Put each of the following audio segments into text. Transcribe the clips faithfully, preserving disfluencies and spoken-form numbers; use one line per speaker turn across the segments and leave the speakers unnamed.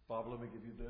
Bob, let me give you this.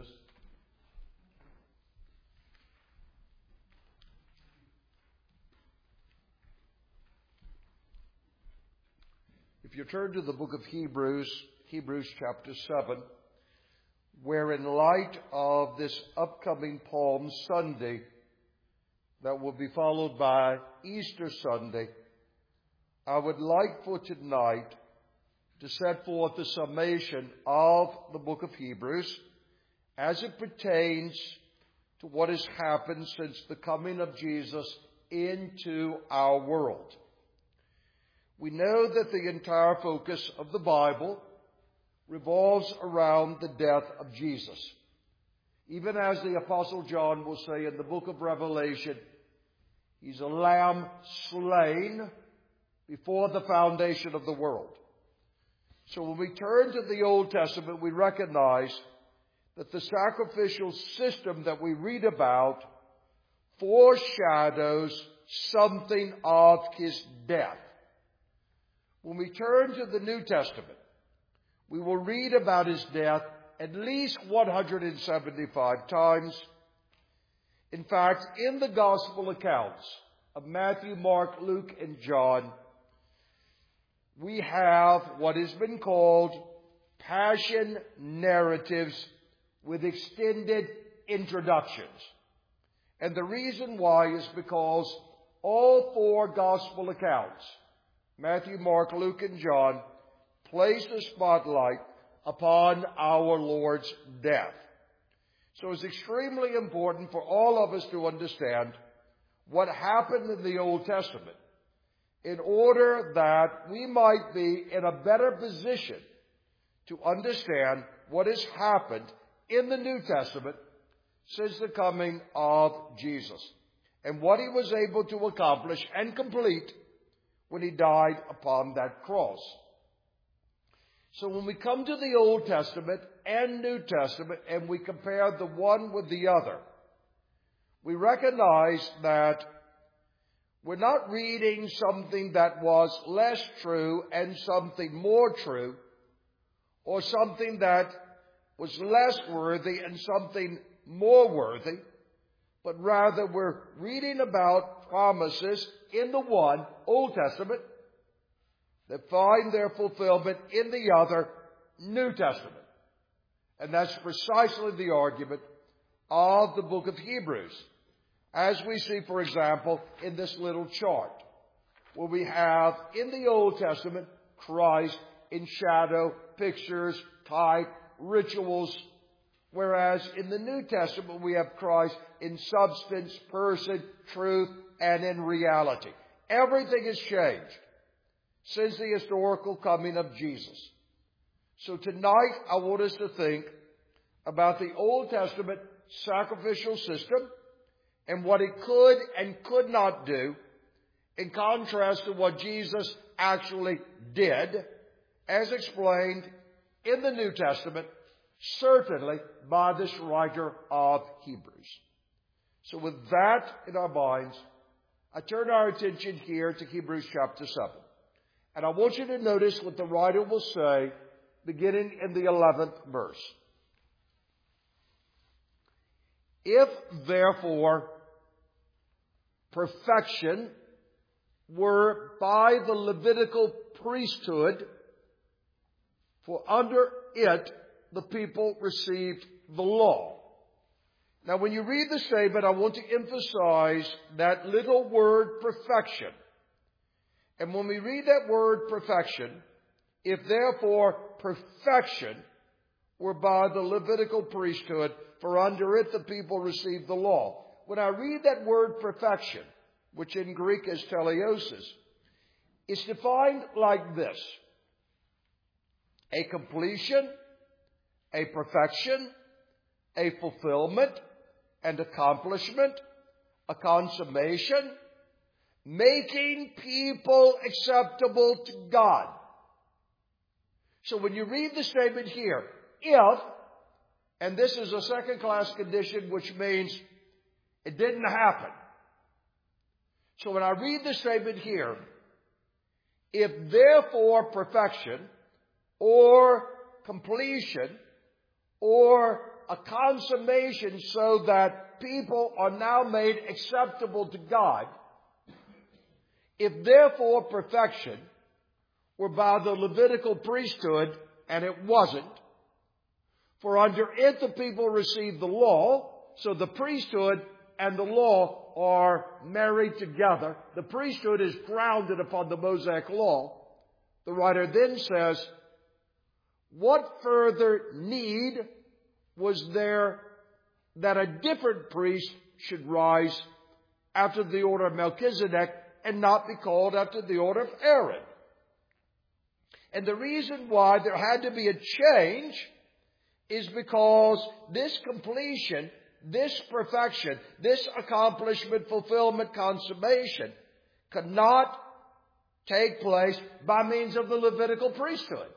If you turn to the book of Hebrews, Hebrews chapter seven, where in light of this upcoming Palm Sunday that will be followed by Easter Sunday, I would like for tonight to set forth a summation of the book of Hebrews as it pertains to what has happened since the coming of Jesus into our world. We know that the entire focus of the Bible revolves around the death of Jesus. Even as the Apostle John will say in the book of Revelation, he's a lamb slain before the foundation of the world. So when we turn to the Old Testament, we recognize that the sacrificial system that we read about foreshadows something of his death. When we turn to the New Testament, we will read about his death at least one hundred seventy-five times. In fact, in the gospel accounts of Matthew, Mark, Luke, and John, we have what has been called passion narratives with extended introductions. And the reason why is because all four gospel accounts, Matthew, Mark, Luke, and John, place the spotlight upon our Lord's death. So it's extremely important for all of us to understand what happened in the Old Testament in order that we might be in a better position to understand what has happened in the New Testament since the coming of Jesus and what he was able to accomplish and complete when he died upon that cross. So when we come to the Old Testament and New Testament and we compare the one with the other, we recognize that we're not reading something that was less true and something more true, or something that was less worthy and something more worthy, but rather we're reading about promises in the one, Old Testament, that find their fulfillment in the other, New Testament. And that's precisely the argument of the book of Hebrews. As we see, for example, in this little chart, where we have in the Old Testament Christ in shadow, pictures, type, rituals, whereas in the New Testament we have Christ in substance, person, truth, and in reality. Everything has changed since the historical coming of Jesus. So tonight I want us to think about the Old Testament sacrificial system and what it could and could not do, in contrast to what Jesus actually did, as explained in the New Testament, certainly by this writer of Hebrews. So with that in our minds, I turn our attention here to Hebrews chapter seven. And I want you to notice what the writer will say, beginning in the eleventh verse. If, therefore, perfection were by the Levitical priesthood, for under it the people received the law. Now, when you read the statement, I want to emphasize that little word perfection. And when we read that word perfection, if therefore perfection were by the Levitical priesthood, for under it the people received the law. When I read that word perfection, which in Greek is teleiosis, it's defined like this: a completion, a perfection, a fulfillment, an accomplishment, a consummation, making people acceptable to God. So when you read the statement here, if, and this is a second-class condition, which means it didn't happen. So when I read the statement here, if therefore perfection or completion or a consummation so that people are now made acceptable to God, if therefore perfection were by the Levitical priesthood, and it wasn't, for under it the people received the law, so the priesthood and the law are married together. The priesthood is grounded upon the Mosaic law. The writer then says, what further need was there that a different priest should rise after the order of Melchizedek and not be called after the order of Aaron? And the reason why there had to be a change is because this completion, this perfection, this accomplishment, fulfillment, consummation could not take place by means of the Levitical priesthood.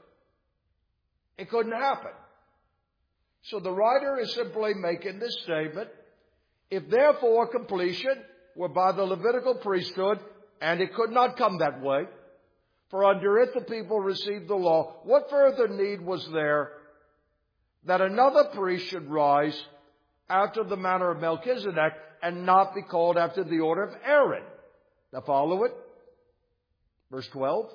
It couldn't happen. So the writer is simply making this statement: if therefore completion were by the Levitical priesthood, and it could not come that way, for under it the people received the law, what further need was there that another priest should rise after the manner of Melchizedek and not be called after the order of Aaron? Now follow it. Verse twelve.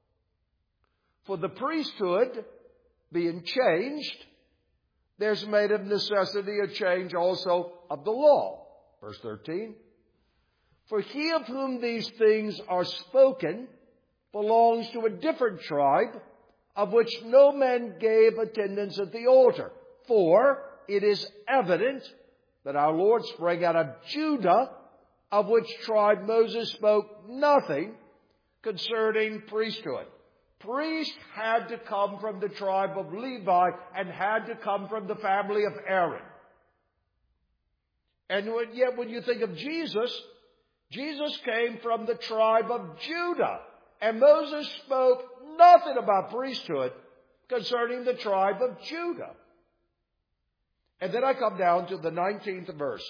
For the priesthood being changed, there's made of necessity a change also of the law. Verse thirteen. For he of whom these things are spoken belongs to a different tribe, of which no man gave attendance at the altar. For it is evident that our Lord sprang out of Judah, of which tribe Moses spoke nothing concerning priesthood. Priest had to come from the tribe of Levi and had to come from the family of Aaron. And yet when you think of Jesus, Jesus came from the tribe of Judah. And Moses spoke nothing about priesthood concerning the tribe of Judah. And then I come down to the nineteenth verse.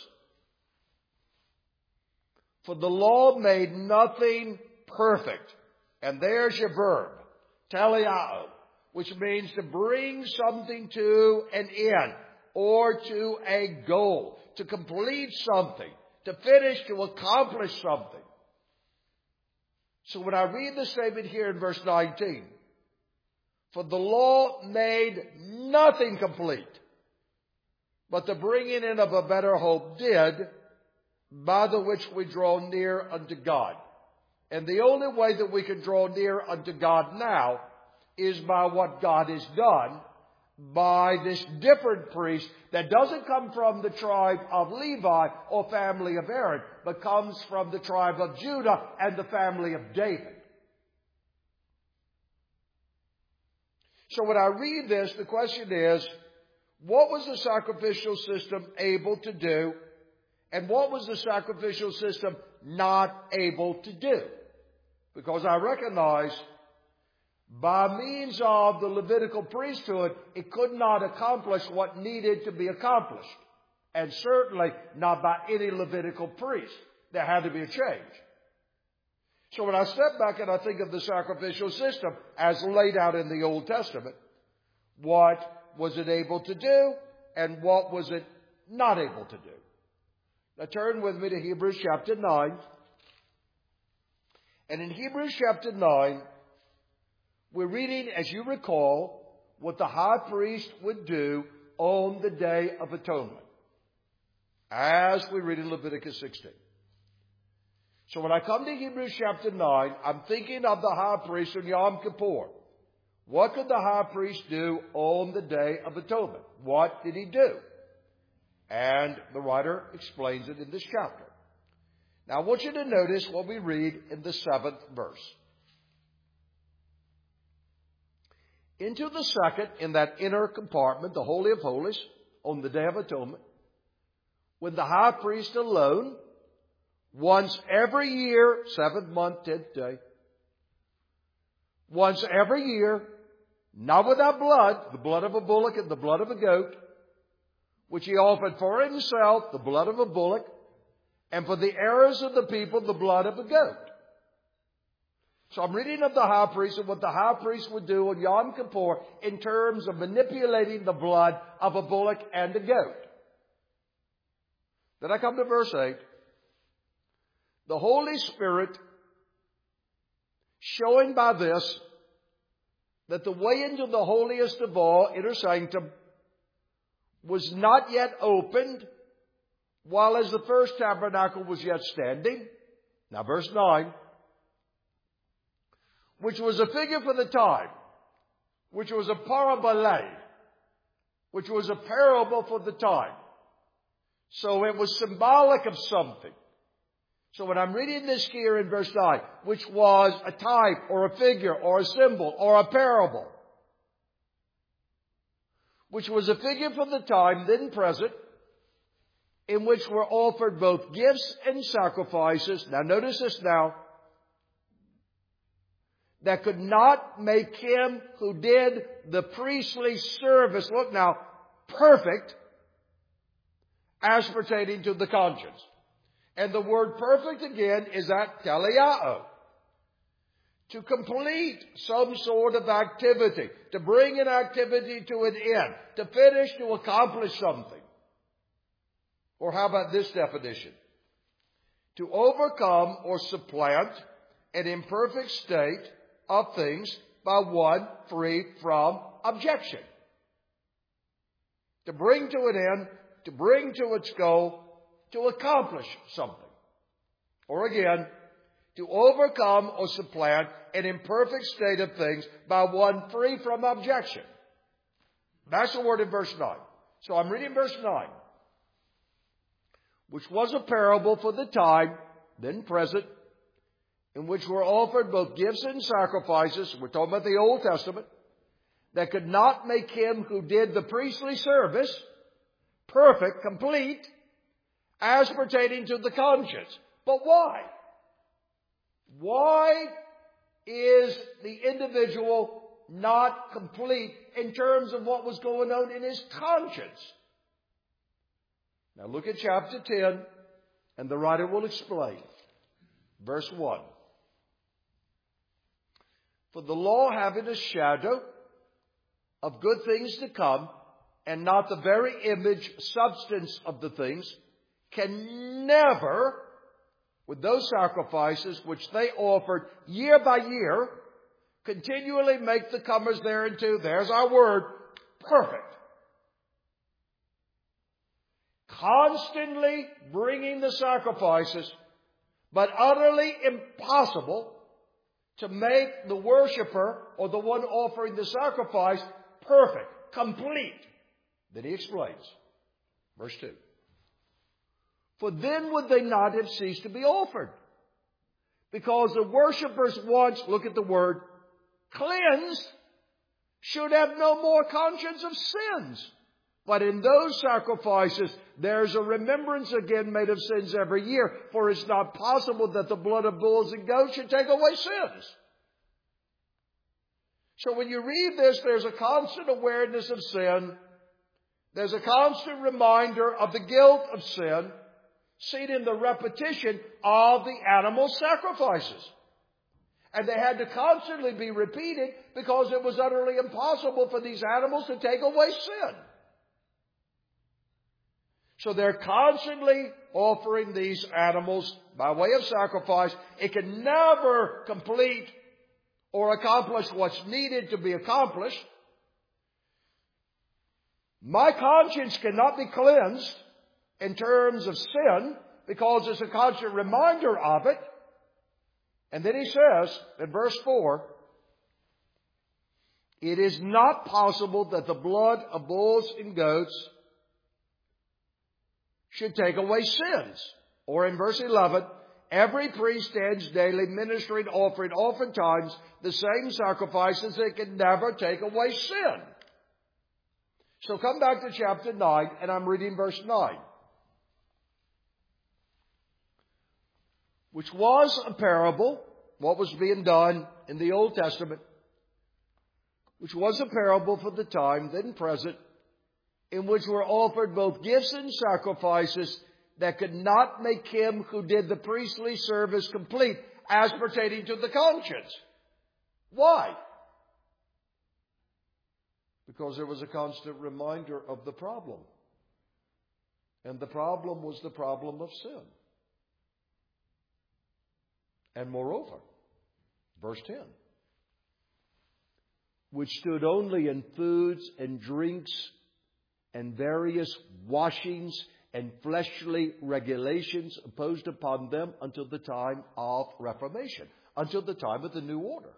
For the law made nothing perfect. And there's your verb, teleao, which means to bring something to an end or to a goal, to complete something, to finish, to accomplish something. So when I read the statement here in verse nineteen, for the law made nothing complete, but the bringing in of a better hope did, by the which we draw near unto God. And the only way that we can draw near unto God now is by what God has done, by this different priest that doesn't come from the tribe of Levi or family of Aaron, but comes from the tribe of Judah and the family of David. So when I read this, the question is, what was the sacrificial system able to do, and what was the sacrificial system not able to do? Because I recognize by means of the Levitical priesthood, it could not accomplish what needed to be accomplished. And certainly not by any Levitical priest. There had to be a change. So when I step back and I think of the sacrificial system as laid out in the Old Testament, what was it able to do and what was it not able to do? Now turn with me to Hebrews chapter nine. And in Hebrews chapter nine, we're reading, as you recall, what the high priest would do on the Day of Atonement, as we read in Leviticus sixteen. So when I come to Hebrews chapter nine, I'm thinking of the high priest on Yom Kippur. What could the high priest do on the Day of Atonement? What did he do? And the writer explains it in this chapter. Now I want you to notice what we read in the seventh verse. Into the second, in that inner compartment, the Holy of Holies, on the Day of Atonement, when the high priest alone, once every year, seventh month, tenth day, once every year, not without blood, the blood of a bullock and the blood of a goat, which he offered for himself, the blood of a bullock, and for the errors of the people, the blood of a goat. So I'm reading of the high priest and what the high priest would do on Yom Kippur in terms of manipulating the blood of a bullock and a goat. Then I come to verse eight. The Holy Spirit showing by this that the way into the holiest of all, inner sanctum, was not yet opened, while as the first tabernacle was yet standing. Now verse nine. Which was a figure for the time, which was a parabole, which was a parable for the time. So it was symbolic of something. So when I'm reading this here in verse nine, which was a type or a figure or a symbol or a parable, which was a figure for the time then present, in which were offered both gifts and sacrifices. Now notice this now. That could not make him who did the priestly service, look now, perfect as pertaining to the conscience. And the word perfect again is that teleao. To complete some sort of activity, to bring an activity to an end, to finish, to accomplish something. Or how about this definition? To overcome or supplant an imperfect state of things by one free from objection. To bring to an end, to bring to its goal, to accomplish something. Or again, to overcome or supplant an imperfect state of things by one free from objection. That's the word in verse nine. So I'm reading verse nine. Which was a parable for the time, then present, in which were offered both gifts and sacrifices, we're talking about the Old Testament, that could not make him who did the priestly service perfect, complete, as pertaining to the conscience. But why? Why is the individual not complete in terms of what was going on in his conscience? Now look at chapter ten, and the writer will explain. Verse one. For the law having a shadow of good things to come, and not the very image, substance of the things, can never, with those sacrifices which they offered year by year, continually make the comers thereunto, there's our word, perfect. Constantly bringing the sacrifices, but utterly impossible to make the worshiper or the one offering the sacrifice perfect, complete. Then he explains. Verse two. For then would they not have ceased to be offered? Because the worshippers once, look at the word, cleansed, should have no more conscience of sins. But in those sacrifices, there's a remembrance again made of sins every year. For it's not possible that the blood of bulls and goats should take away sins. So when you read this, there's a constant awareness of sin. There's a constant reminder of the guilt of sin, seen in the repetition of the animal sacrifices. And they had to constantly be repeated because it was utterly impossible for these animals to take away sin. So they're constantly offering these animals by way of sacrifice. It can never complete or accomplish what's needed to be accomplished. My conscience cannot be cleansed in terms of sin because it's a constant reminder of it. And then he says in verse four, it is not possible that the blood of bulls and goats should take away sins. Or in verse eleven, every priest stands daily ministering, offering oftentimes the same sacrifices that can never take away sin. So come back to chapter nine, and I'm reading verse nine. Which was a parable, what was being done in the Old Testament, which was a parable for the time then present, in which were offered both gifts and sacrifices that could not make him who did the priestly service complete as pertaining to the conscience. Why? Because there was a constant reminder of the problem. And the problem was the problem of sin. And moreover, verse ten, which stood only in foods and drinks and various washings and fleshly regulations imposed upon them until the time of Reformation, until the time of the New Order.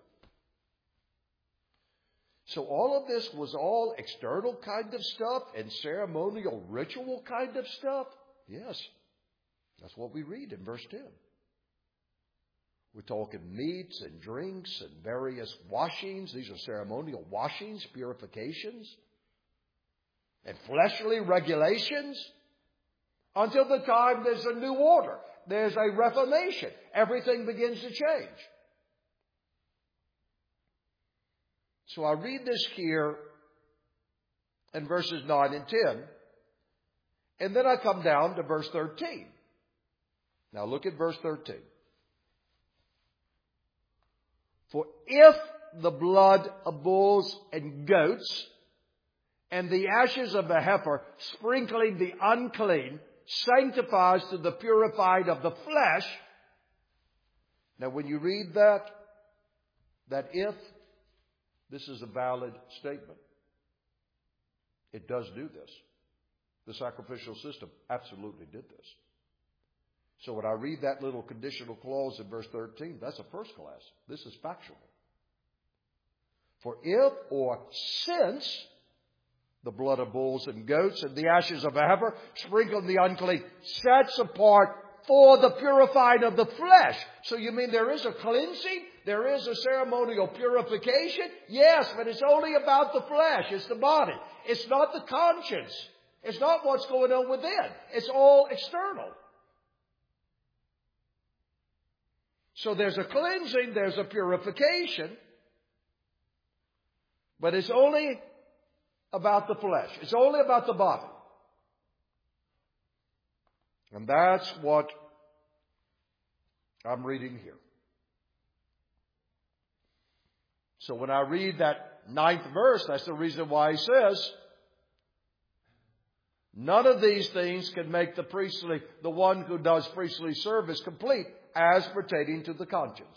So all of this was all external kind of stuff and ceremonial ritual kind of stuff? Yes, that's what we read in verse ten. We're talking meats and drinks and various washings. These are ceremonial washings, purifications, and fleshly regulations. Until the time there's a new order. There's a reformation. Everything begins to change. So I read this here in verses nine and ten. And then I come down to verse thirteen. Now look at verse thirteen. For if the blood of bulls and goats and the ashes of a heifer sprinkling the unclean sanctifies to the purified of the flesh. Now when you read that, that if, this is a valid statement. It does do this. The sacrificial system absolutely did this. So when I read that little conditional clause in verse thirteen, that's a first class. This is factual. For if or since the blood of bulls and goats and the ashes of a heifer sprinkled the unclean sets apart for the purifying of the flesh. So you mean there is a cleansing? There is a ceremonial purification? Yes, but it's only about the flesh. It's the body. It's not the conscience. It's not what's going on within. It's all external. So there's a cleansing, there's a purification, but it's only about the flesh. It's only about the body. And that's what I'm reading here. So when I read that ninth verse, that's the reason why he says, none of these things can make the priestly, the one who does priestly service complete as pertaining to the conscience.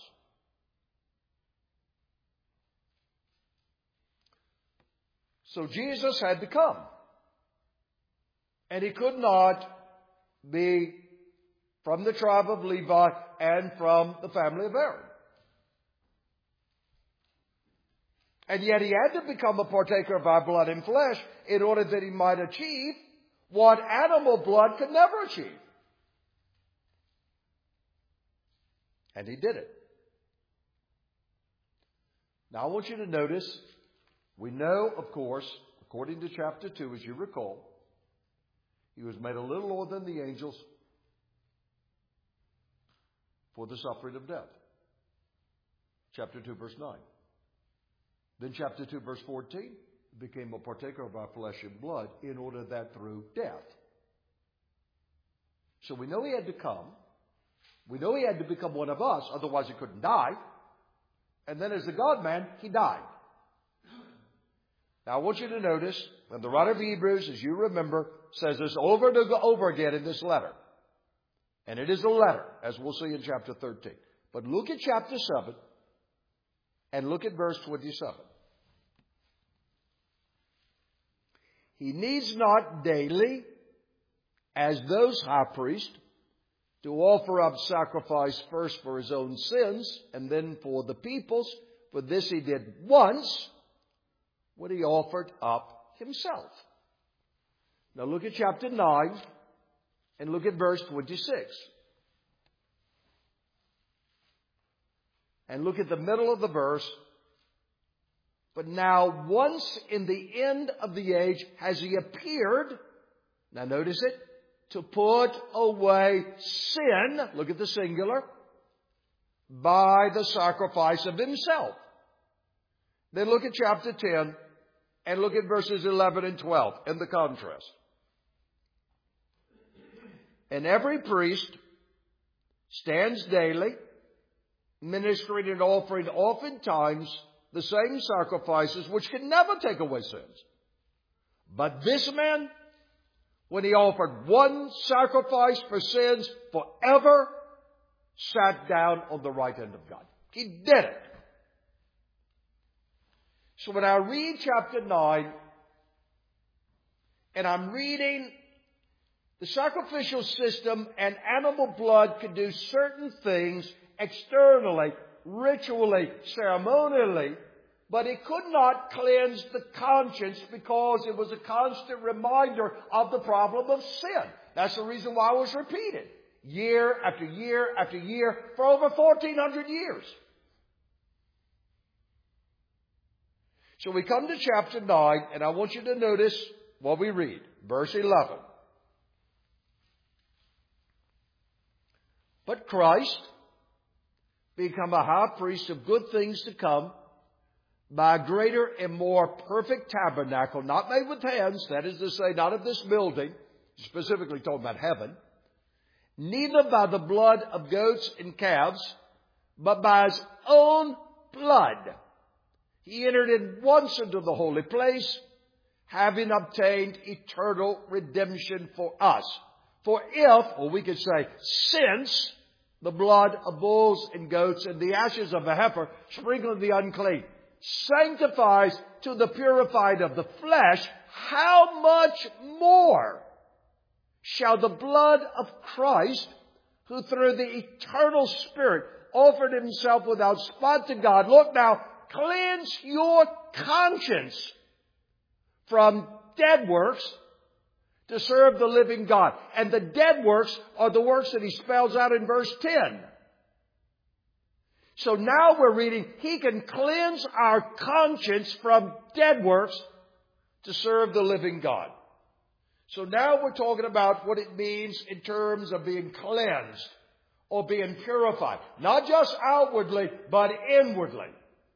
So Jesus had to come. And he could not be from the tribe of Levi and from the family of Aaron. And yet he had to become a partaker of our blood and flesh in order that he might achieve what animal blood could never achieve. And he did it. Now I want you to notice, we know, of course, according to chapter two, as you recall, he was made a little lower than the angels for the suffering of death. Chapter two, verse nine. Then chapter two, verse fourteen, became a partaker of our flesh and blood in order that through death. So we know he had to come. We know he had to become one of us, otherwise he couldn't die. And then as the God-man, he died. Now I want you to notice, and the writer of Hebrews, as you remember, says this over and over again in this letter. And it is a letter, as we'll see in chapter thirteen. But look at chapter seven, and look at verse twenty-seven. He needs not daily, as those high priests, to offer up sacrifice first for his own sins and then for the people's. For this he did once when he offered up himself. Now look at chapter nine and look at verse twenty-six. And look at the middle of the verse. But now once in the end of the age has he appeared. Now notice it. To put away sin, look at the singular, by the sacrifice of himself. Then look at chapter ten and look at verses eleven and twelve in the contrast. And every priest stands daily ministering and offering oftentimes the same sacrifices which can never take away sins. But this man, when he offered one sacrifice for sins forever, sat down on the right hand of God. He did it. So when I read chapter nine, and I'm reading the sacrificial system and animal blood could do certain things externally, ritually, ceremonially, but it could not cleanse the conscience because it was a constant reminder of the problem of sin. That's the reason why it was repeated year after year after year for over fourteen hundred years. So we come to chapter nine, and I want you to notice what we read. Verse eleven. But Christ, become a high priest of good things to come, by a greater and more perfect tabernacle, not made with hands, that is to say, not of this building, specifically talking about heaven, neither by the blood of goats and calves, but by his own blood. He entered in once into the holy place, having obtained eternal redemption for us. For if, or we could say, since the blood of bulls and goats and the ashes of a heifer sprinkling the unclean sanctifies to the purified of the flesh, how much more shall the blood of Christ, who through the eternal Spirit offered himself without spot to God, look now, cleanse your conscience from dead works to serve the living God. And the dead works are the works that he spells out in verse ten. So now we're reading, he can cleanse our conscience from dead works to serve the living God. So now we're talking about what it means in terms of being cleansed or being purified. Not just outwardly, but inwardly.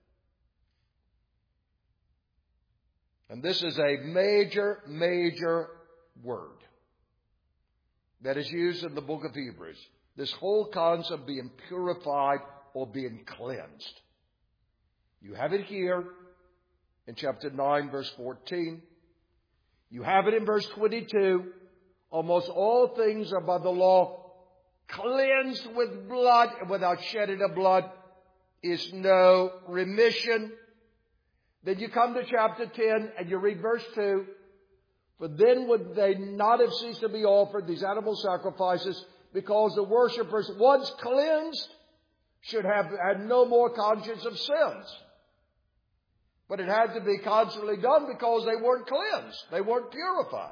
And this is a major, major word that is used in the book of Hebrews. This whole concept of being purified or being cleansed. You have it here in chapter nine, verse fourteen. You have it in verse twenty-two. Almost all things are by the law cleansed with blood, and without shedding of blood is no remission. Then you come to chapter ten and you read verse two. For then would they not have ceased to be offered, these animal sacrifices, because the worshippers, once cleansed, should have had no more conscience of sins. But it had to be constantly done because they weren't cleansed. They weren't purified.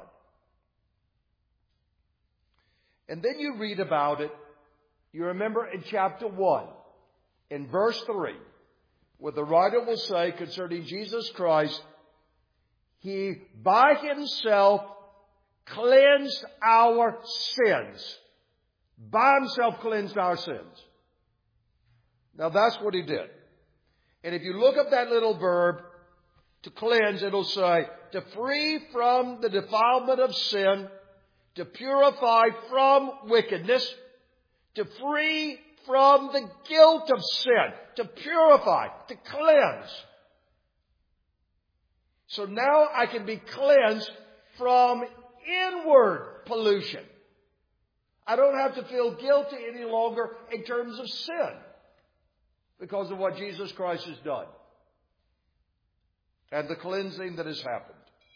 And then you read about it. You remember in chapter one, in verse three, where the writer will say concerning Jesus Christ, he by himself cleansed our sins. By himself cleansed our sins. Now that's what he did. And if you look up that little verb, to cleanse, it'll say, to free from the defilement of sin, to purify from wickedness, to free from the guilt of sin, to purify, to cleanse. So now I can be cleansed from inward pollution. I don't have to feel guilty any longer in terms of sin because of what Jesus Christ has done and the cleansing that has happened.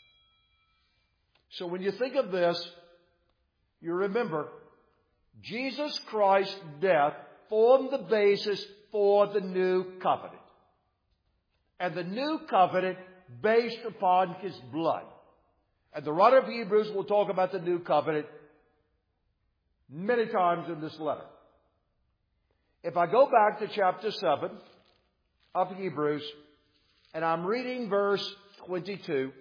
So when you think of this, you remember Jesus Christ's death formed the basis for the new covenant. And the new covenant based upon his blood. And the writer of Hebrews will talk about the new covenant many times in this letter. If I go back to chapter seven of Hebrews, and I'm reading verse twenty-two,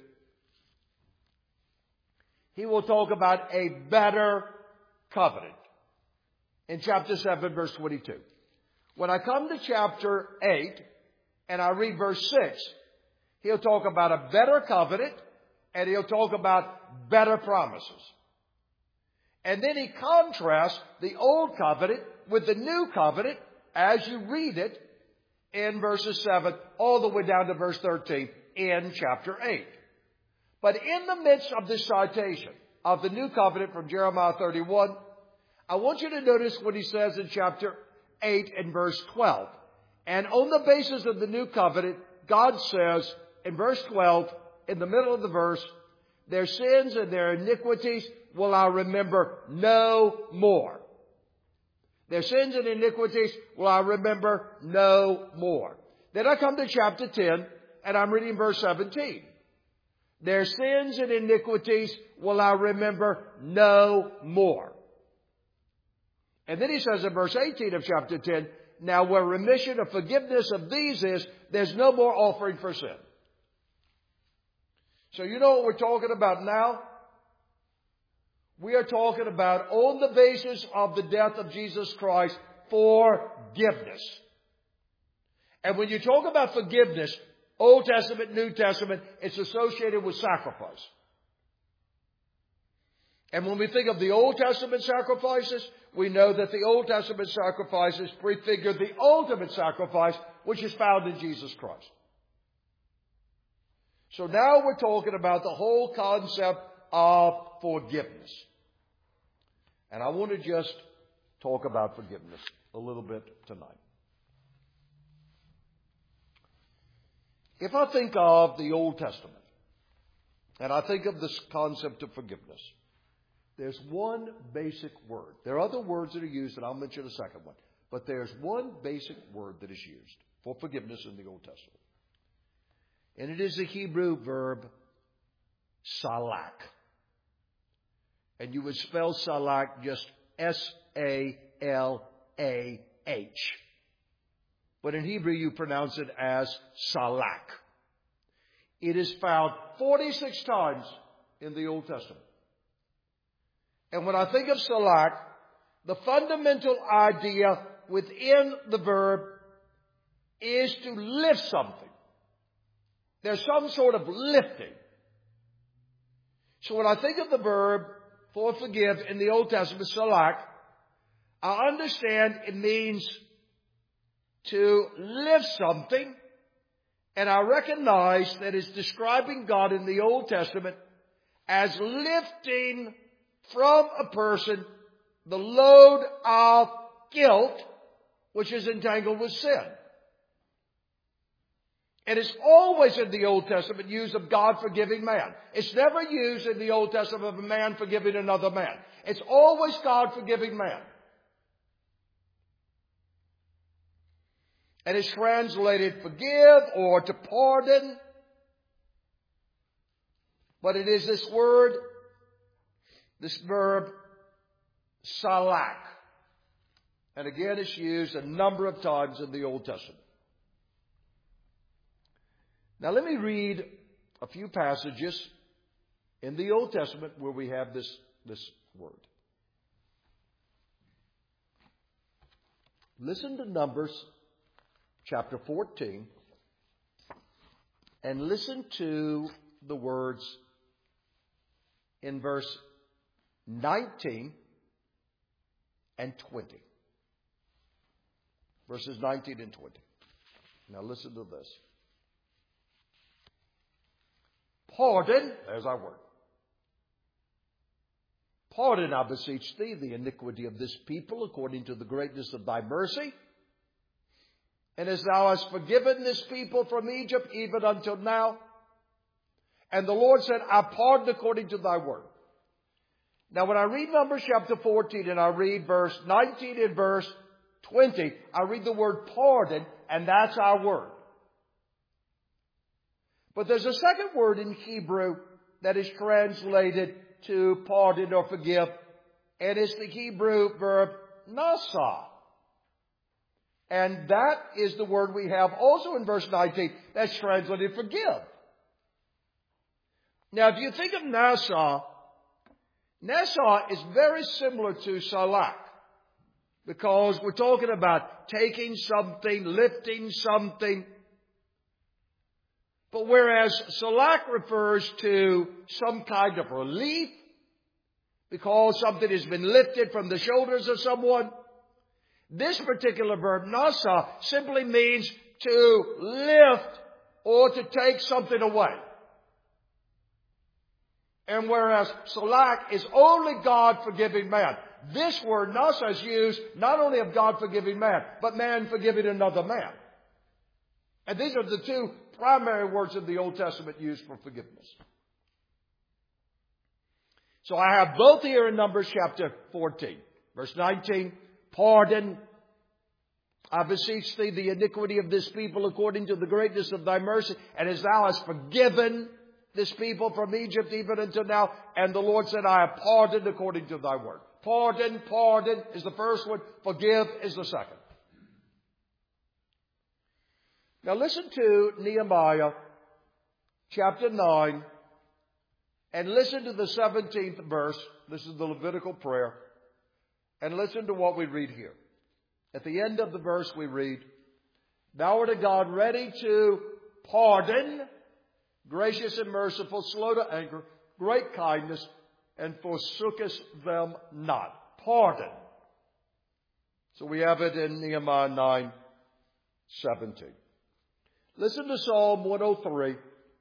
he will talk about a better covenant. In chapter seven, verse twenty-two. When I come to chapter eight, and I read verse six, he'll talk about a better covenant, and he'll talk about better promises. And then he contrasts the old covenant with the new covenant as you read it in verses seven all the way down to verse thirteen in chapter eight. But in the midst of this citation of the new covenant from Jeremiah thirty-one, I want you to notice what he says in chapter eight and verse twelve. And on the basis of the new covenant, God says in verse twelve, in the middle of the verse, their sins and their iniquities will I remember no more. Their sins and iniquities will I remember no more. Then I come to chapter ten, and I'm reading verse seventeen. Their sins and iniquities will I remember no more. And then he says in verse eighteen of chapter ten, now where remission or forgiveness of these is, there's no more offering for sin. So you know what we're talking about now? We are talking about, on the basis of the death of Jesus Christ, forgiveness. And when you talk about forgiveness, Old Testament, New Testament, it's associated with sacrifice. And when we think of the Old Testament sacrifices, we know that the Old Testament sacrifices prefigure the ultimate sacrifice, which is found in Jesus Christ. So now we're talking about the whole concept of forgiveness. And I want to just talk about forgiveness a little bit tonight. If I think of the Old Testament, and I think of this concept of forgiveness, there's one basic word. There are other words that are used, and I'll mention a second one. But there's one basic word that is used for forgiveness in the Old Testament. And it is the Hebrew verb salak. And you would spell salak just S A L A H. But in Hebrew you pronounce it as salak. It is found forty-six times in the Old Testament. And when I think of salak, the fundamental idea within the verb is to lift something. There's some sort of lifting. So when I think of the verb for forgive in the Old Testament, salak, I understand it means to lift something, and I recognize that it's describing God in the Old Testament as lifting from a person the load of guilt which is entangled with sin. And it's always in the Old Testament used of God forgiving man. It's never used in the Old Testament of a man forgiving another man. It's always God forgiving man. And it's translated forgive or to pardon. But it is this word, this verb, salak. And again, it's used a number of times in the Old Testament. Now let me read a few passages in the Old Testament where we have this, this word. Listen to Numbers chapter fourteen and listen to the words in verse nineteen and twenty. Verses nineteen and twenty. Now listen to this. Pardon, there's our word. Pardon, I beseech thee, the iniquity of this people according to the greatness of thy mercy. And as thou hast forgiven this people from Egypt even until now. And the Lord said, I pardon according to thy word. Now when I read Numbers chapter fourteen and I read verse nineteen and verse twenty, I read the word pardon, and that's our word. But there's a second word in Hebrew that is translated to pardon or forgive, and it's the Hebrew verb nasa. And that is the word we have also in verse nineteen that's translated forgive. Now if you think of nasa, nasa is very similar to salak, because we're talking about taking something, lifting something. But whereas salak refers to some kind of relief, because something has been lifted from the shoulders of someone, This particular verb, nasa, simply means to lift or to take something away. And whereas salak is only God forgiving man, this word nasa is used not only of God forgiving man, but man forgiving another man. And these are the two primary words in the Old Testament used for forgiveness. So I have both here in Numbers chapter fourteen. Verse nineteen, pardon. I beseech thee the iniquity of this people according to the greatness of thy mercy, and as thou hast forgiven this people from Egypt even until now. And the Lord said, I have pardoned according to thy word. Pardon, pardon is the first one. Forgive is the second. Now listen to Nehemiah chapter nine and listen to the seventeenth verse. This is the Levitical prayer. And listen to what we read here. At the end of the verse we read, Thou art a God ready to pardon, gracious and merciful, slow to anger, great kindness, and forsookest them not. Pardon. So we have it in Nehemiah nine seventeen. Listen to Psalm one oh three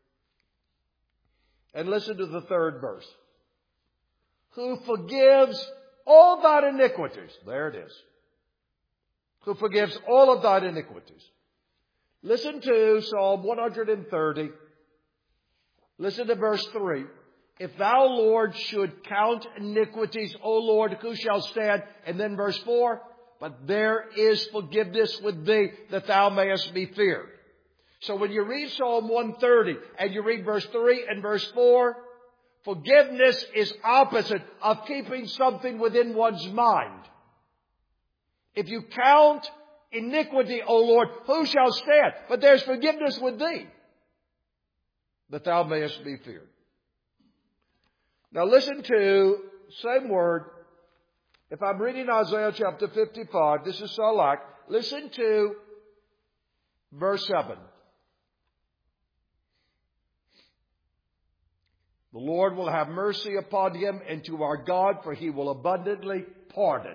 and listen to the third verse. Who forgives all thine iniquities. There it is. Who forgives all of thine iniquities. Listen to Psalm one thirty. Listen to verse three. If thou, Lord, should count iniquities, O Lord, who shall stand? And then verse four. But there is forgiveness with thee, that thou mayest be feared. So when you read Psalm one thirty and you read verse three and verse four, forgiveness is opposite of keeping something within one's mind. If you count iniquity, O Lord, who shall stand? But there's forgiveness with thee, that thou mayest be feared. Now listen to, same word. If I'm reading Isaiah chapter fifty-five, this is salak. Listen to verse seven. The Lord will have mercy upon him, and to our God, for he will abundantly pardon.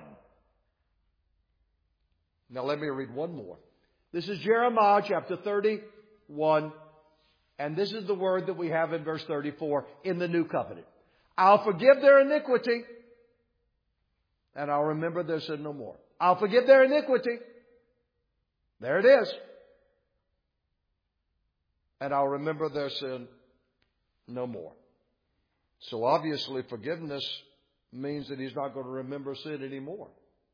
Now let me read one more. This is Jeremiah chapter thirty-one, and this is the word that we have in verse thirty-four in the New Covenant. I'll forgive their iniquity, and I'll remember their sin no more. I'll forgive their iniquity. There it is. And I'll remember their sin no more. So obviously forgiveness means that he's not going to remember sin anymore.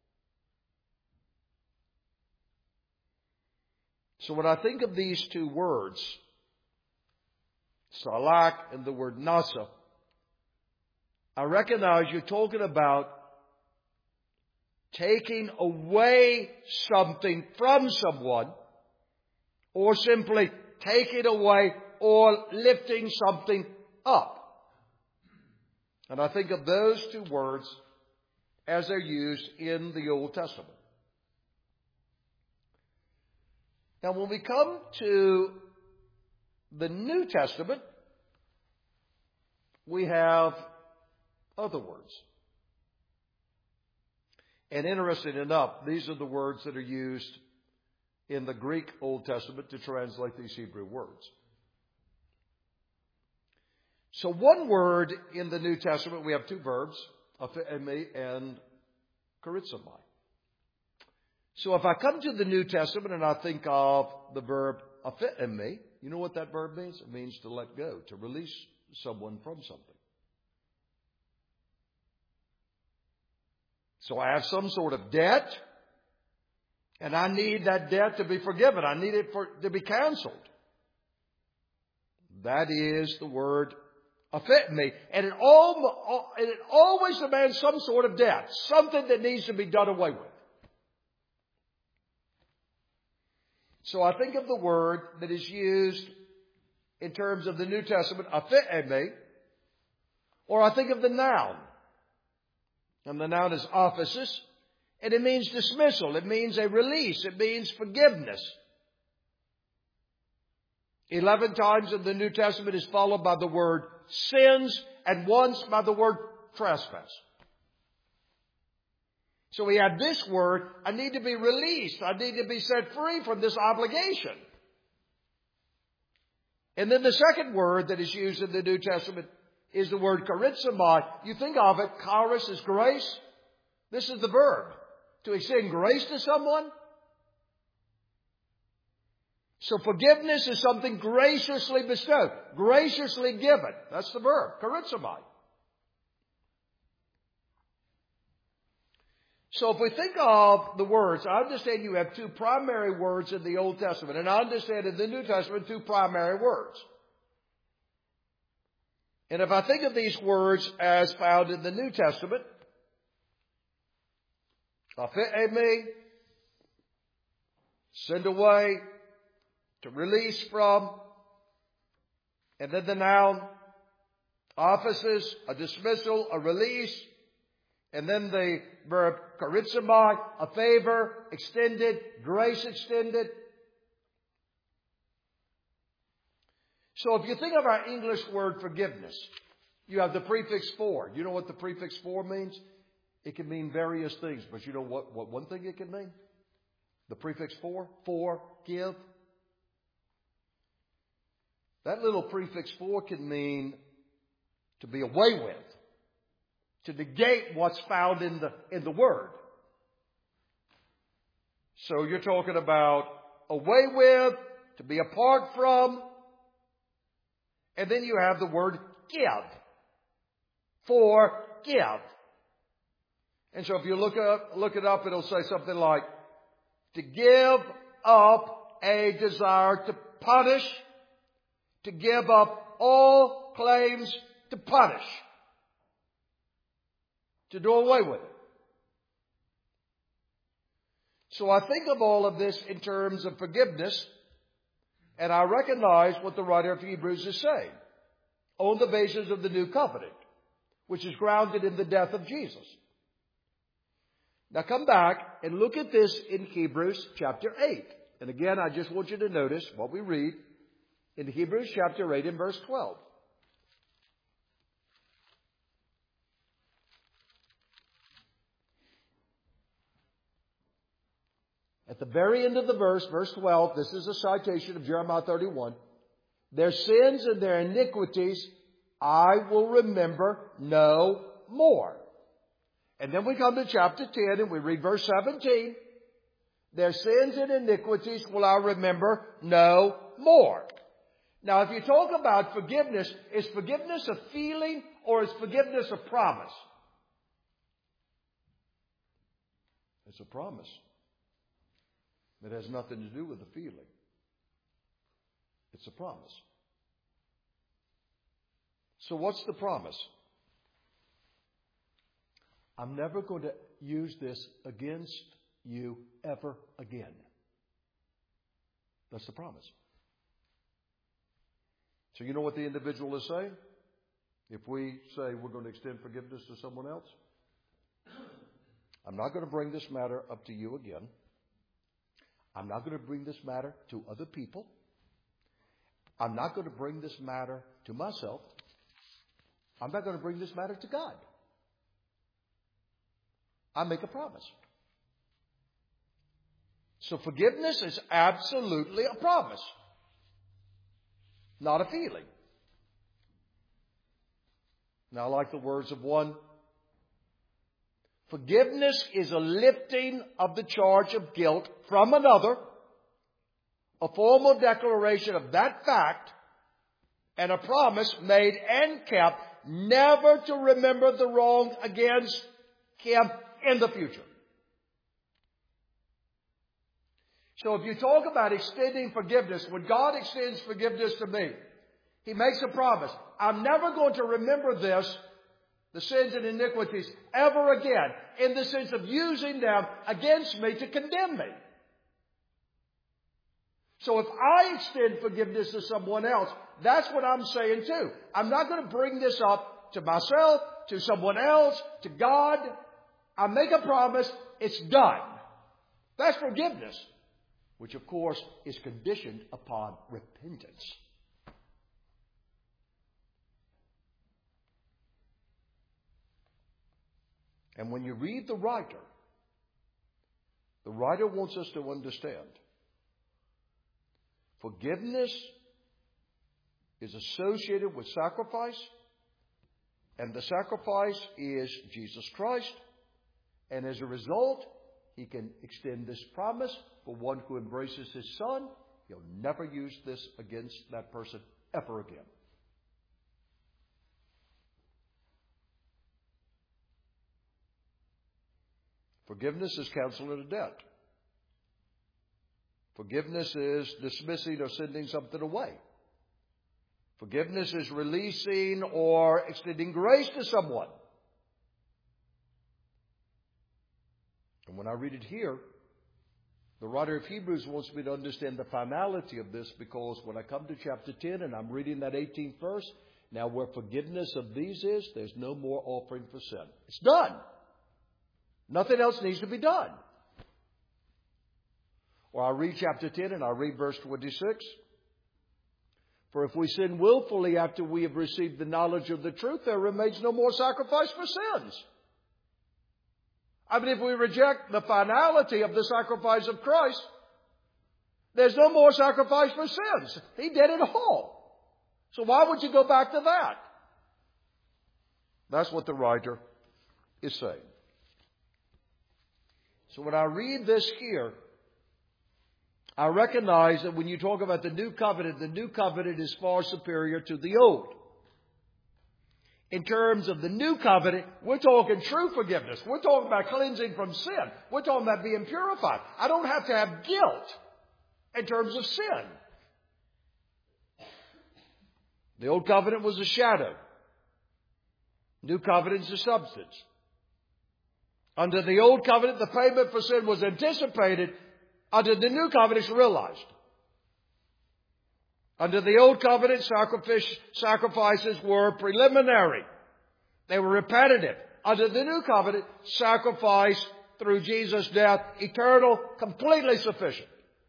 So when I think of these two words, salak and the word nasa, I recognize you're talking about taking away something from someone, or simply taking away or lifting something up. And I think of those two words as they're used in the Old Testament. Now, when we come to the New Testament, we have other words. And interesting enough, these are the words that are used in the Greek Old Testament to translate these Hebrew words. So one word in the New Testament, we have two verbs, aphiemi and charizomai. So if I come to the New Testament and I think of the verb aphiemi, you know what that verb means? It means to let go, to release someone from something. So I have some sort of debt, and I need that debt to be forgiven. I need it for, to be canceled. That is the word aphiemi. And it, all, and it always demands some sort of debt, something that needs to be done away with. So I think of the word that is used in terms of the New Testament, aphiemi, or I think of the noun. And the noun is aphesis, and it means dismissal. It means a release. It means forgiveness. Eleven times in the New Testament is followed by the word sins, and once by the word trespass. So we have this word, I need to be released. I need to be set free from this obligation. And then the second word that is used in the New Testament is the word charizomai. You think of it, charis is grace. This is the verb. To extend grace to someone. So forgiveness is something graciously bestowed, graciously given. That's the verb, charizomai. So if we think of the words, I understand you have two primary words in the Old Testament, and I understand in the New Testament two primary words. And if I think of these words as found in the New Testament, aphe, send away, to release from, and then the noun, offices, a dismissal, a release, and then the verb charizomai, a favor, extended, grace extended. So if you think of our English word forgiveness, you have the prefix for. You know what the prefix for means? It can mean various things, but you know what, what one thing it can mean? The prefix for? For, give. That little prefix for can mean to be away with, to negate what's found in the, in the word. So you're talking about away with, to be apart from, and then you have the word give. For, give. And so if you look up, look it up, it'll say something like, to give up a desire to punish, to give up all claims to punish, to do away with it. So I think of all of this in terms of forgiveness, and I recognize what the writer of Hebrews is saying on the basis of the new covenant, which is grounded in the death of Jesus. Now come back and look at this in Hebrews chapter eight. And again, I just want you to notice what we read in Hebrews chapter eight and verse twelve. At the very end of the verse, verse twelve, this is a citation of Jeremiah thirty-one. Their sins and their iniquities I will remember no more. And then we come to chapter ten and we read verse seventeen. Their sins and iniquities will I remember no more. Now, if you talk about forgiveness, is forgiveness a feeling or is forgiveness a promise? It's a promise. It has nothing to do with the feeling. It's a promise. So what's the promise? I'm never going to use this against you ever again. That's the promise. So you know what the individual is saying? If we say we're going to extend forgiveness to someone else, I'm not going to bring this matter up to you again. I'm not going to bring this matter to other people. I'm not going to bring this matter to myself. I'm not going to bring this matter to God. I make a promise. So forgiveness is absolutely a promise, not a feeling. Now, I like the words of one. Forgiveness is a lifting of the charge of guilt from another, a formal declaration of that fact, and a promise made and kept never to remember the wrong against him in the future. So if you talk about extending forgiveness, when God extends forgiveness to me, He makes a promise. I'm never going to remember this, the sins and iniquities, ever again, in the sense of using them against me to condemn me. So if I extend forgiveness to someone else, that's what I'm saying too. I'm not going to bring this up to myself, to someone else, to God. I make a promise, it's done. That's forgiveness, which of course is conditioned upon repentance. And when you read the writer The writer wants us to understand forgiveness is associated with sacrifice, and the sacrifice is Jesus Christ. And as a result, He can extend this promise for one who embraces His Son. He'll never use this against that person ever again. Forgiveness is canceling a debt. Forgiveness is dismissing or sending something away. Forgiveness is releasing or extending grace to someone. And when I read it here, the writer of Hebrews wants me to understand the finality of this, because when I come to chapter ten and I'm reading that eighteenth verse, now where forgiveness of these is, there's no more offering for sin. It's done. Nothing else needs to be done. Or I read chapter ten and I read verse twenty-six. For if we sin willfully after we have received the knowledge of the truth, there remains no more sacrifice for sins. I mean, if we reject the finality of the sacrifice of Christ, there's no more sacrifice for sins. He did it all. So why would you go back to that? That's what the writer is saying. So when I read this here, I recognize that when you talk about the new covenant, the new covenant is far superior to the old. In terms of the new covenant, we're talking true forgiveness. We're talking about cleansing from sin. We're talking about being purified. I don't have to have guilt in terms of sin. The old covenant was a shadow. New covenant is a substance. Under the old covenant, the payment for sin was anticipated. Under the new covenant, it's realized. Under the old covenant, sacrifices were preliminary. They were repetitive. Under the new covenant, sacrifice through Jesus' death, eternal, completely sufficient.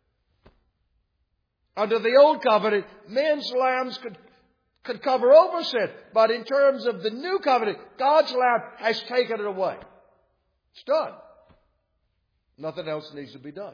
Under the old covenant, men's lambs could, could cover over sin. But in terms of the new covenant, God's lamb has taken it away. It's done. Nothing else needs to be done.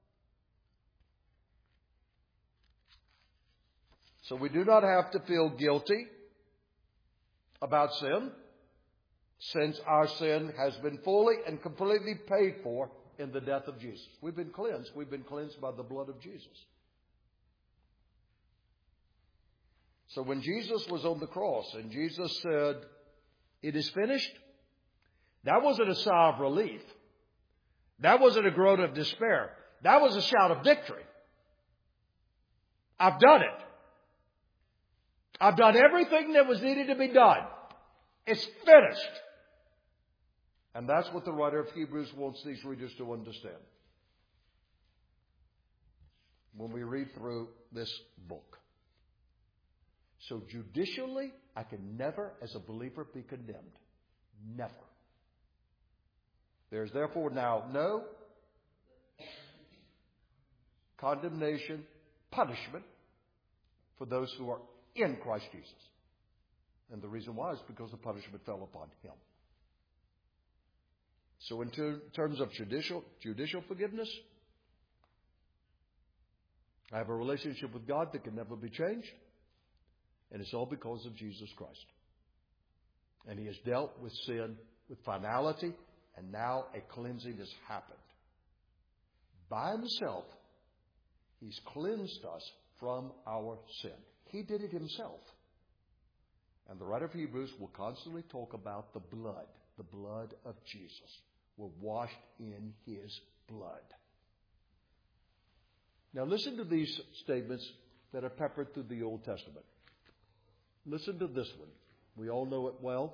So we do not have to feel guilty about sin, since our sin has been fully and completely paid for in the death of Jesus. We've been cleansed. We've been cleansed by the blood of Jesus. So when Jesus was on the cross and Jesus said, "It is finished," that wasn't a sigh of relief. That wasn't a groan of despair. That was a shout of victory. I've done it. I've done everything that was needed to be done. It's finished. And that's what the writer of Hebrews wants these readers to understand when we read through this book. So judicially, I can never, as a believer, be condemned. Never. There is therefore now no condemnation, punishment for those who are in Christ Jesus. And the reason why is because the punishment fell upon Him. So in ter- terms of judicial, judicial forgiveness, I have a relationship with God that can never be changed. And it's all because of Jesus Christ. And He has dealt with sin with finality. And now a cleansing has happened. By Himself, He's cleansed us from our sin. He did it Himself. And the writer of Hebrews will constantly talk about the blood. The blood of Jesus. We're washed in His blood. Now listen to these statements that are peppered through the Old Testament. Listen to this one. We all know it well.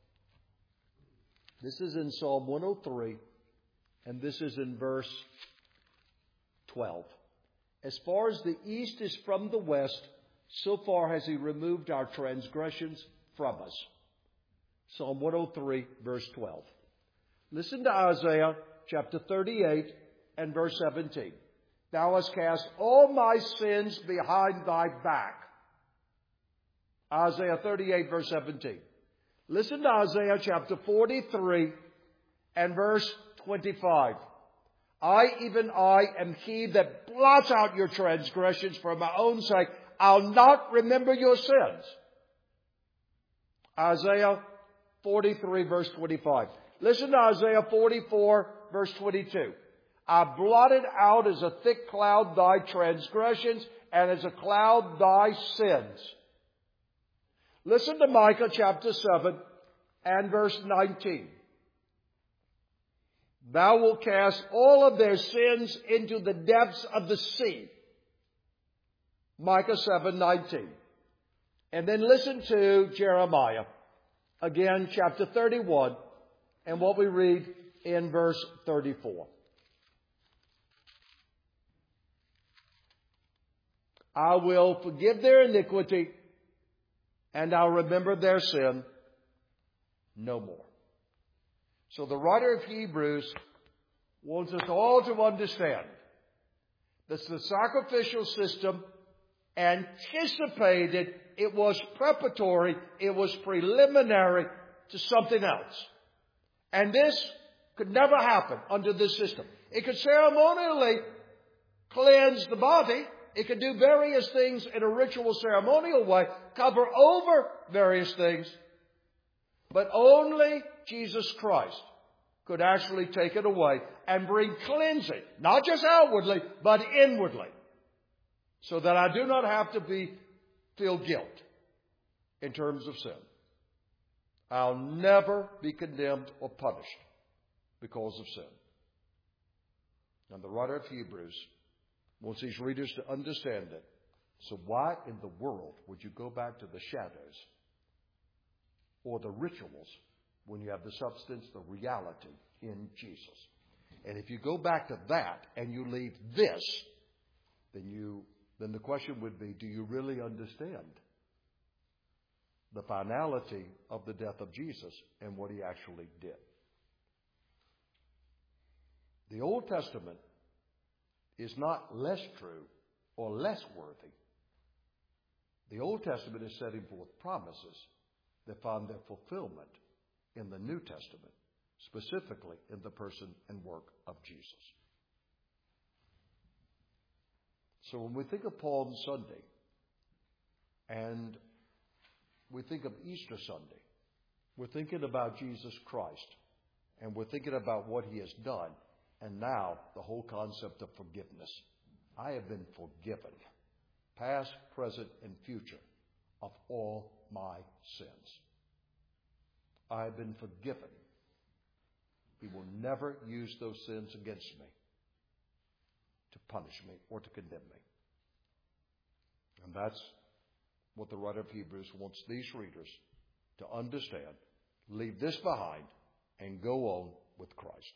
This is in Psalm one oh three, and this is in verse twelve. As far as the east is from the west, so far has He removed our transgressions from us. Psalm one oh three, verse twelve. Listen to Isaiah chapter thirty-eight and verse seventeen. Thou hast cast all my sins behind thy back. Isaiah thirty-eight, verse seventeen. Listen to Isaiah chapter forty-three and verse twenty-five. I, even I, am he that blots out your transgressions for my own sake. I'll not remember your sins. Isaiah forty-three, verse twenty-five. Listen to Isaiah forty-four, verse twenty-two. I blotted out as a thick cloud thy transgressions, and as a cloud thy sins. Listen to Micah chapter seven and verse nineteen. Thou wilt cast all of their sins into the depths of the sea. Micah seven nineteen. And then listen to Jeremiah, again, chapter thirty-one, and what we read in verse thirty-four. I will forgive their iniquity, and I'll remember their sin no more. So the writer of Hebrews wants us all to understand that the sacrificial system anticipated, it was preparatory, it was preliminary to something else. And this could never happen under this system. It could ceremonially cleanse the body. It could do various things in a ritual ceremonial way, cover over various things. But only Jesus Christ could actually take it away and bring cleansing, not just outwardly, but inwardly, so that I do not have to be feel guilt in terms of sin. I'll never be condemned or punished because of sin. And the writer of Hebrews wants these readers to understand it. So why in the world would you go back to the shadows or the rituals when you have the substance, the reality in Jesus? And if you go back to that and you leave this, then you then the question would be, do you really understand the finality of the death of Jesus and what he actually did? The Old Testament is not less true or less worthy. The Old Testament is setting forth promises that find their fulfillment in the New Testament, specifically in the person and work of Jesus. So when we think of Palm Sunday and we think of Easter Sunday, we're thinking about Jesus Christ, and we're thinking about what he has done, and now the whole concept of forgiveness. I have been forgiven, past, present, and future, of all my sins. I have been forgiven. He will never use those sins against me to punish me or to condemn me. And that's what the writer of Hebrews wants these readers to understand. Leave this behind and go on with Christ.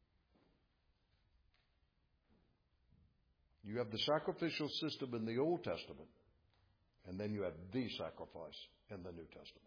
You have the sacrificial system in the Old Testament, and then you have the sacrifice in the New Testament.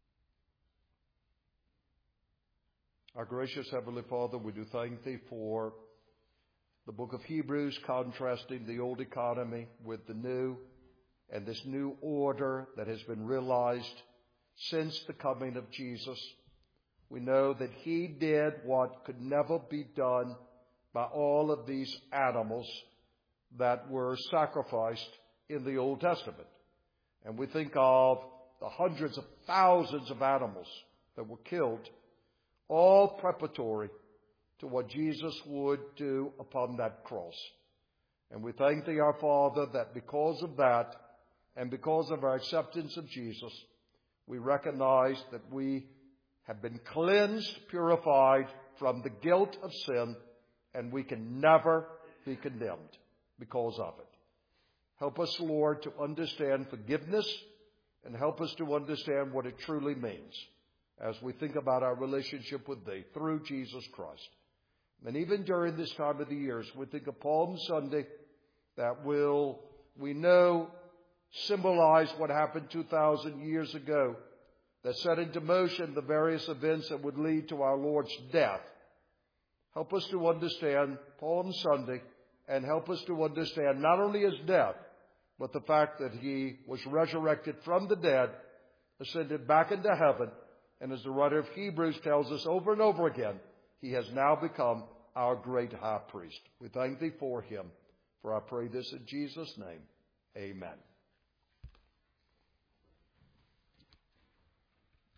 Our gracious Heavenly Father, we do thank Thee for the book of Hebrews contrasting the old economy with the new, and this new order that has been realized since the coming of Jesus. We know that He did what could never be done by all of these animals that were sacrificed in the Old Testament. And we think of the hundreds of thousands of animals that were killed, all preparatory to what Jesus would do upon that cross. And we thank Thee, our Father, that because of that and because of our acceptance of Jesus, we recognize that we have been cleansed, purified from the guilt of sin, and we can never be condemned because of it. Help us, Lord, to understand forgiveness, and help us to understand what it truly means as we think about our relationship with Thee through Jesus Christ. And even during this time of the years, we think of Palm Sunday that will, we know, symbolize what happened two thousand years ago, that set into motion the various events that would lead to our Lord's death. Help us to understand Palm Sunday, and help us to understand not only His death, but the fact that He was resurrected from the dead, ascended back into heaven, and as the writer of Hebrews tells us over and over again, He has now become our great high priest. We thank thee for him. For I pray this in Jesus' name. Amen.